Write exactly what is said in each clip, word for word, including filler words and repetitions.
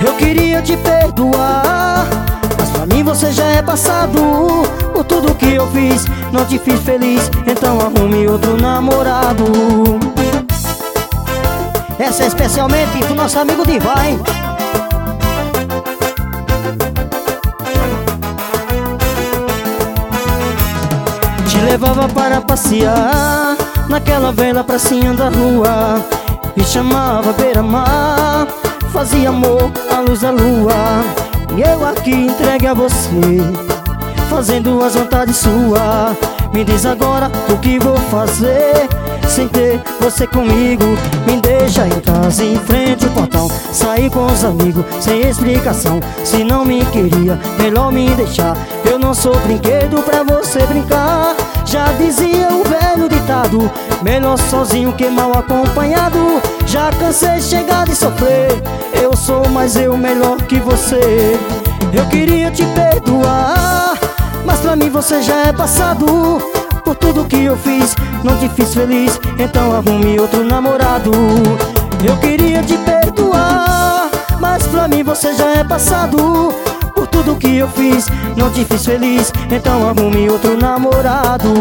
Eu queria te perdoar, mas pra mim você já é passado. Por tudo que eu fiz, não te fiz feliz, então arrume outro namorado. Essa é especialmente pro nosso amigo Divai. Te levava para passear naquela velha pracinha da rua, me chamava beira-mar, fazia amor à luz da lua. E eu aqui entregue a você, fazendo as vontades suas. Me diz agora o que vou fazer sem ter você comigo. Me deixa em casa, em frente ao portão, sair com os amigos sem explicação. Se não me queria, melhor me deixar. Eu não sou brinquedo pra você brincar. Já dizia o velho ditado, melhor sozinho que mal acompanhado. Já cansei de chegar de sofrer, eu sou mais eu melhor que você. Eu queria te perdoar, mas pra mim você já é passado. Por tudo que eu fiz, não te fiz feliz, então arrume outro namorado. Eu queria te perdoar, mas pra mim você já é passado. Por tudo que eu fiz, não te fiz feliz, então arrume outro namorado.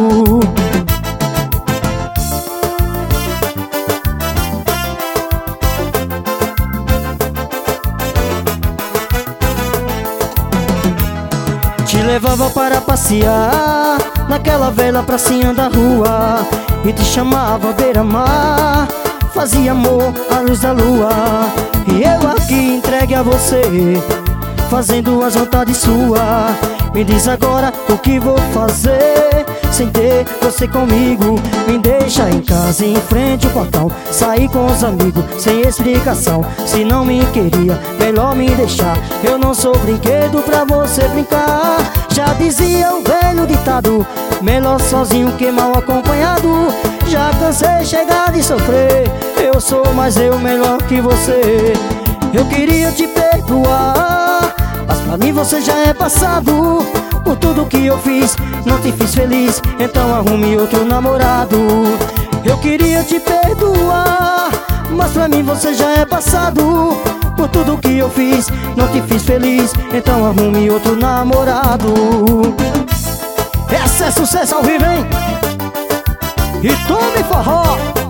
Te levava para passear naquela velha pracinha da rua, e te chamava beira-mar, fazia amor à luz da lua. E eu aqui entregue a você, fazendo as vontades suas. Me diz agora o que vou fazer sem ter você comigo. Me deixa em casa, em frente ao portão, sair com os amigos sem explicação. Se não me queria, melhor me deixar. Eu não sou brinquedo pra você brincar. Já dizia o velho ditado, melhor sozinho que mal acompanhado. Já cansei de chegar de sofrer, eu sou mais eu melhor que você. Eu queria te perdoar, mas pra mim você já é passado. Por tudo que eu fiz, não te fiz feliz, então arrume outro namorado. Eu queria te perdoar, mas pra mim você já é passado. Por tudo que eu fiz, não te fiz feliz, então arrume outro namorado. Essa é sucesso ao vivo, hein? E tome forró!